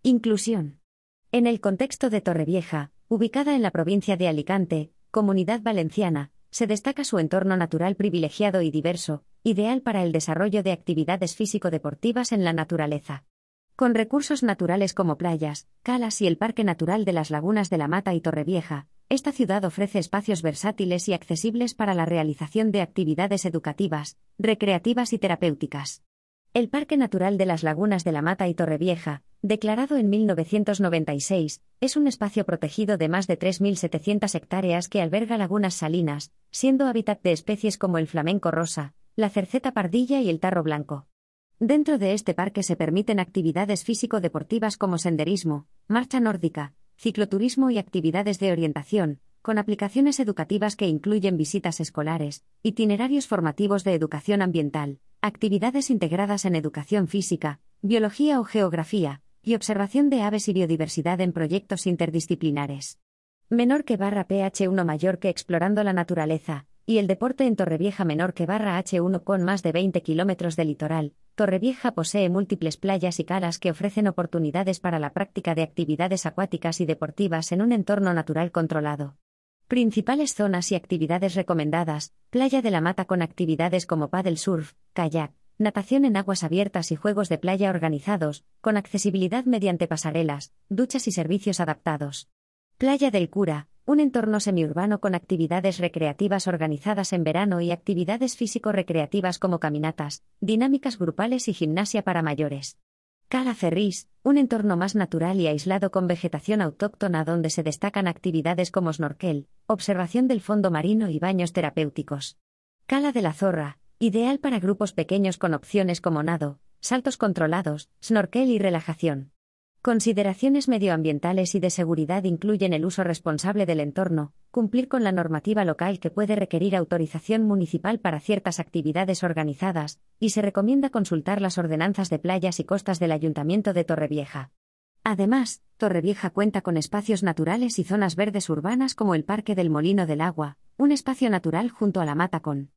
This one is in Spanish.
Inclusión. En el contexto de Torrevieja, ubicada en la provincia de Alicante, Comunidad Valenciana, se destaca su entorno natural privilegiado y diverso, ideal para el desarrollo de actividades físico-deportivas en la naturaleza. Con recursos naturales como playas, calas y el Parque Natural de las Lagunas de la Mata y Torrevieja, esta ciudad ofrece espacios versátiles y accesibles para la realización de actividades educativas, recreativas y terapéuticas. El Parque Natural de las Lagunas de la Mata y Torrevieja, declarado en 1996, es un espacio protegido de más de 3.700 hectáreas que alberga lagunas salinas, siendo hábitat de especies como el flamenco rosa, la cerceta pardilla y el tarro blanco. Dentro de este parque se permiten actividades físico-deportivas como senderismo, marcha nórdica, cicloturismo y actividades de orientación, con aplicaciones educativas que incluyen visitas escolares, itinerarios formativos de educación ambiental, actividades integradas en educación física, biología o geografía, y observación de aves y biodiversidad en proyectos interdisciplinares. Menor que /pH1 mayor que explorando la naturaleza, y el deporte en Torrevieja menor que /H1 con más de 20 kilómetros de litoral. Torrevieja posee múltiples playas y calas que ofrecen oportunidades para la práctica de actividades acuáticas y deportivas en un entorno natural controlado. Principales zonas y actividades recomendadas: Playa de la Mata con actividades como paddle surf, kayak, natación en aguas abiertas y juegos de playa organizados, con accesibilidad mediante pasarelas, duchas y servicios adaptados. Playa del Cura, un entorno semiurbano con actividades recreativas organizadas en verano y actividades físico-recreativas como caminatas, dinámicas grupales y gimnasia para mayores. Cala Ferrís, un entorno más natural y aislado con vegetación autóctona donde se destacan actividades como snorkel, observación del fondo marino y baños terapéuticos. Cala de la Zorra, ideal para grupos pequeños con opciones como nado, saltos controlados, snorkel y relajación. Consideraciones medioambientales y de seguridad incluyen el uso responsable del entorno, cumplir con la normativa local que puede requerir autorización municipal para ciertas actividades organizadas, y se recomienda consultar las ordenanzas de playas y costas del Ayuntamiento de Torrevieja. Además, Torrevieja cuenta con espacios naturales y zonas verdes urbanas como el Parque del Molino del Agua, un espacio natural junto a la Mata con